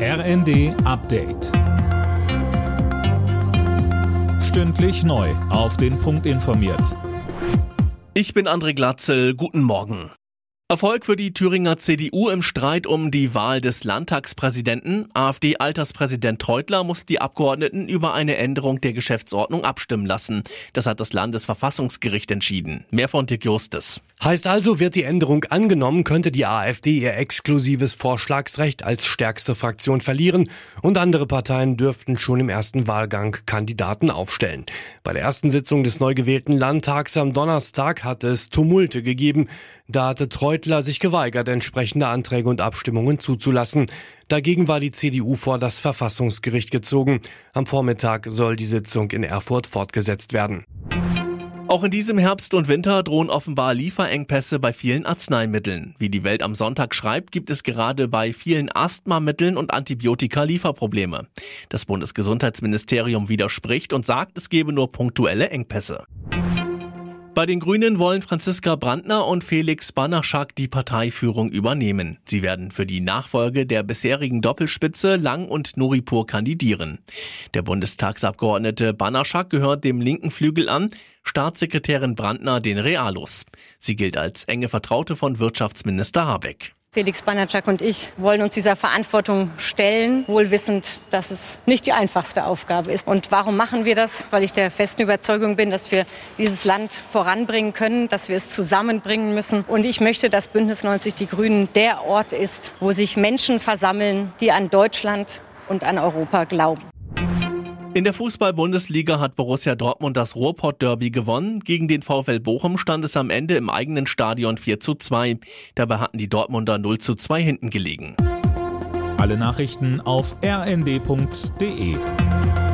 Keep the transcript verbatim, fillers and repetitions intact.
R N D Update. Stündlich neu auf den Punkt informiert. Ich bin André Glatzel, guten Morgen. Erfolg für die Thüringer C D U im Streit um die Wahl des Landtagspräsidenten. AfD-Alterspräsident Treutler muss die Abgeordneten über eine Änderung der Geschäftsordnung abstimmen lassen. Das hat das Landesverfassungsgericht entschieden. Mehr von Dirk Justus. Heißt also, wird die Änderung angenommen, könnte die AfD ihr exklusives Vorschlagsrecht als stärkste Fraktion verlieren und andere Parteien dürften schon im ersten Wahlgang Kandidaten aufstellen. Bei der ersten Sitzung des neu gewählten Landtags am Donnerstag hatte es Tumulte gegeben. Da hatte Treutler sich geweigert, entsprechende Anträge und Abstimmungen zuzulassen. Dagegen war die C D U vor das Verfassungsgericht gezogen. Am Vormittag soll die Sitzung in Erfurt fortgesetzt werden. Auch in diesem Herbst und Winter drohen offenbar Lieferengpässe bei vielen Arzneimitteln. Wie die Welt am Sonntag schreibt, gibt es gerade bei vielen Asthmamitteln und Antibiotika Lieferprobleme. Das Bundesgesundheitsministerium widerspricht und sagt, es gebe nur punktuelle Engpässe. Bei den Grünen wollen Franziska Brandner und Felix Banaschak die Parteiführung übernehmen. Sie werden für die Nachfolge der bisherigen Doppelspitze Lang und Nuripur kandidieren. Der Bundestagsabgeordnete Banaschak gehört dem linken Flügel an, Staatssekretärin Brandner den Realos. Sie gilt als enge Vertraute von Wirtschaftsminister Habeck. Felix Banaschak und ich wollen uns dieser Verantwortung stellen, wohl wissend, dass es nicht die einfachste Aufgabe ist. Und warum machen wir das? Weil ich der festen Überzeugung bin, dass wir dieses Land voranbringen können, dass wir es zusammenbringen müssen. Und ich möchte, dass Bündnis neunzig Die Grünen der Ort ist, wo sich Menschen versammeln, die an Deutschland und an Europa glauben. In der Fußball-Bundesliga hat Borussia Dortmund das Ruhrpott-Derby gewonnen. Gegen den VfL Bochum stand es am Ende im eigenen Stadion vier zu zwei. Dabei hatten die Dortmunder null zu zwei hinten gelegen. Alle Nachrichten auf r n d punkt d e.